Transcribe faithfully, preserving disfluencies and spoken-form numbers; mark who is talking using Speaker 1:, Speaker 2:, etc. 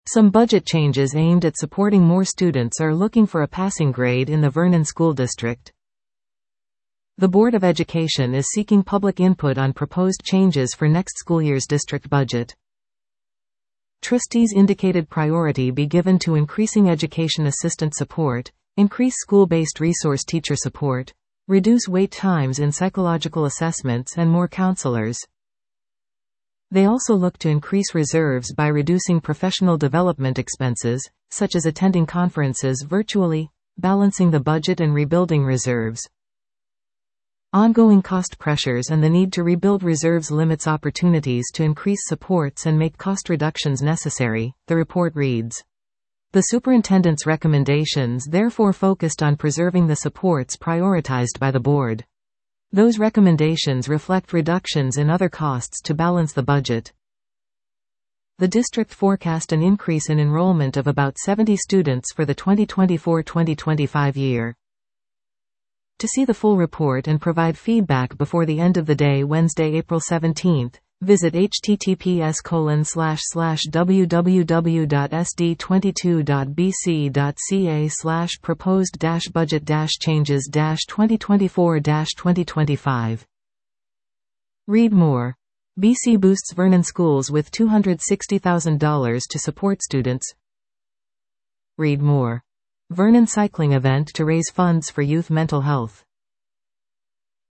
Speaker 1: Some budget changes aimed at supporting more students are looking for a passing grade in the Vernon School District. The Board of Education is seeking public input on proposed changes for next school year's district budget. Trustees indicated priority be given to increasing education assistant support, increase school-based resource teacher support, reduce wait times in psychological assessments and more counselors. They also look to increase reserves by reducing professional development expenses, such as attending conferences virtually, balancing the budget and rebuilding reserves. Ongoing cost pressures and the need to rebuild reserves limits opportunities to increase supports and make cost reductions necessary, the report reads. The superintendent's recommendations therefore focused on preserving the supports prioritized by the board. Those recommendations reflect reductions in other costs to balance the budget. The district forecast an increase in enrollment of about seventy students for the twenty twenty-four twenty twenty-five year. To see the full report and provide feedback before the end of the day Wednesday, April seventeenth, visit h t t p s colon slash slash w w w dot s d twenty-two dot b c dot c a slash proposed dash budget dash changes dash twenty twenty-four dash twenty twenty-five. Read more. B C boosts Vernon schools with two hundred sixty thousand dollars to support students. Read more. Vernon cycling event to raise funds for youth mental health.